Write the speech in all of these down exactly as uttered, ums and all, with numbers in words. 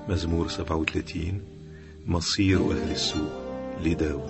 مزمور سبعة وثلاثين. مصير أهل السوء لداود.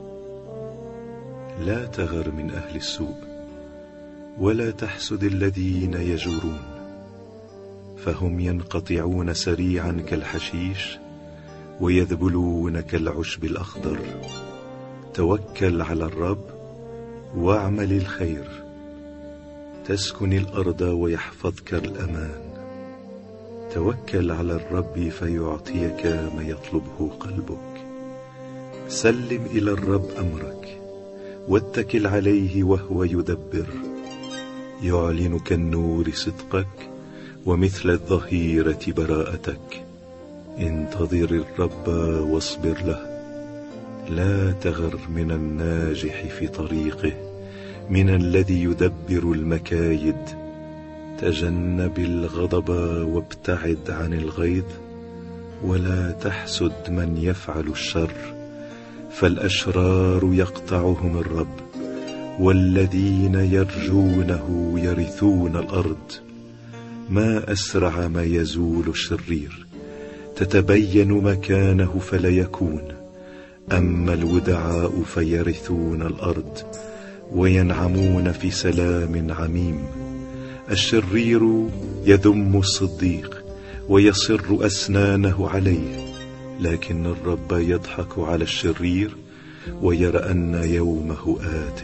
لا تغر من أهل السوء ولا تحسد الذين يجورون، فهم ينقطعون سريعا كالحشيش ويذبلون كالعشب الأخضر. توكل على الرب واعمل الخير، تسكن الأرض ويحفظك الأمان. توكل على الرب فيعطيك ما يطلبه قلبك. سلم إلى الرب أمرك واتكل عليه وهو يدبر. يعلن كالنور صدقك ومثل الظهيرة براءتك. انتظر الرب واصبر له، لا تغر من الناجح في طريقه، من الذي يدبر المكايد. تجنب الغضب وابتعد عن الغيظ، ولا تحسد من يفعل الشر، فالأشرار يقطعهم الرب، والذين يرجونه يرثون الأرض. ما أسرع ما يزول الشرير، تتبين مكانه فلا يكون. أما الودعاء فيرثون الأرض وينعمون في سلام عميم. الشرير يذم الصديق ويصر أسنانه عليه، لكن الرب يضحك على الشرير ويرى أن يومه آت.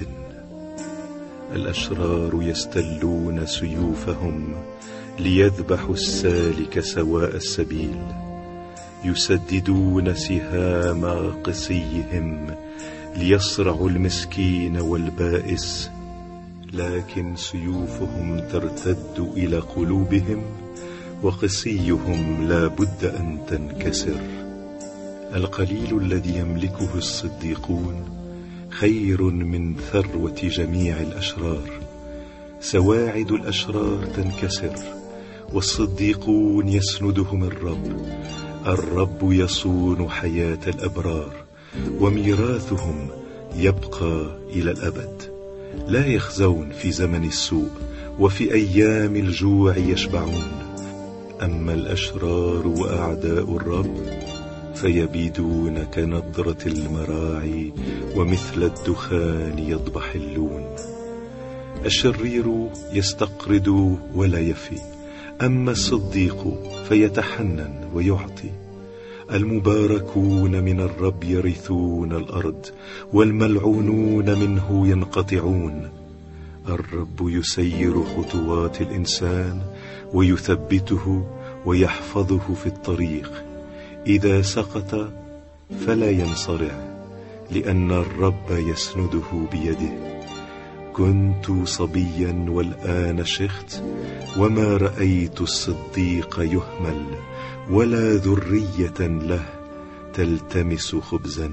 الأشرار يستلون سيوفهم ليذبحوا السالك سواء السبيل. يسددون سهام قسيهم ليصرعوا المسكين والبائس، لكن سيوفهم ترتد إلى قلوبهم وقسيهم لا بد أن تنكسر. القليل الذي يملكه الصديقون خير من ثروة جميع الأشرار. سواعد الأشرار تنكسر والصديقون يسندهم الرب. الرب يصون حياة الأبرار وميراثهم يبقى إلى الأبد. لا يخزون في زمن السوء، وفي أيام الجوع يشبعون. أما الأشرار وأعداء الرب فيبيدون كنضرة المراعي، ومثل الدخان يضمحلون. الشرير يستقرض ولا يفي، أما الصديق فيتحنن ويعطي. المباركون من الرب يرثون الأرض، والملعونون منه ينقطعون. الرب يسير خطوات الإنسان ويثبته ويحفظه في الطريق. إذا سقط فلا ينصرع، لأن الرب يسنده بيده. كنت صبيا والآن شخت، وما رأيت الصديق يهمل، ولا ذرية له تلتمس خبزا.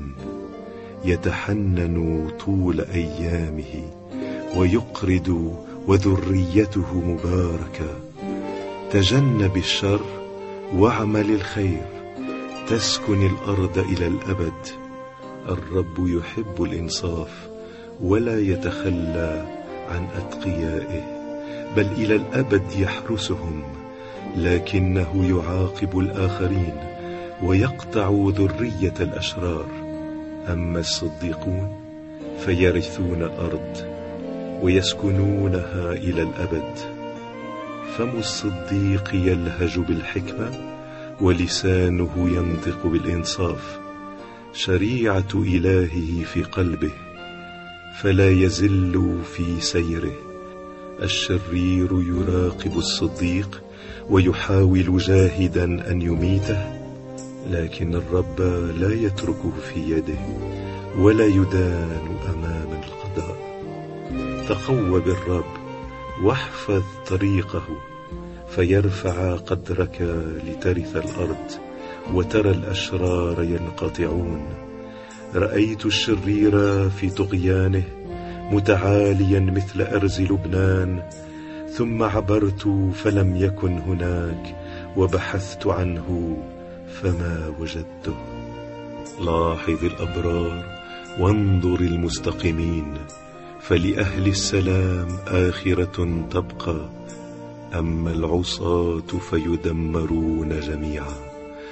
يتحنن طول أيامه ويقرد، وذريته مباركة. تجنب الشر واعمل الخير، تسكن الأرض إلى الأبد. الرب يحب الإنصاف ولا يتخلى عن أتقيائه، بل إلى الأبد يحرسهم. لكنه يعاقب الآخرين ويقطع ذرية الأشرار. أما الصديقون فيرثون الأرض ويسكنونها إلى الأبد. فم الصديق يلهج بالحكمة، ولسانه ينطق بالإنصاف. شريعة إلهه في قلبه، فلا يزل في سيره. الشرير يراقب الصديق ويحاول جاهدا أن يميته، لكن الرب لا يتركه في يده، ولا يدان أمام القضاء. تقوى بالرب واحفظ طريقه، فيرفع قدرك لترث الأرض، وترى الأشرار ينقطعون. رأيت الشرير في طغيانه متعاليا مثل أرز لبنان، ثم عبرت فلم يكن هناك، وبحثت عنه فما وجدته. لاحظ الأبرار وانظر المستقيمين، فلأهل السلام آخرة تبقى. أما العصاة فيدمرون جميعا،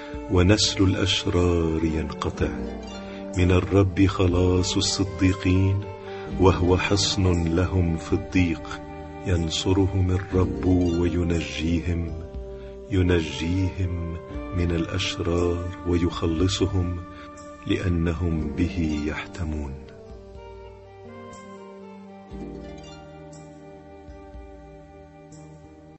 ونسل الأشرار ينقطع. من الرب خلاص الصديقين، وهو حصن لهم في الضيق. ينصرهم الرب وينجيهم، ينجيهم من الأشرار ويخلصهم، لأنهم به يحتمون.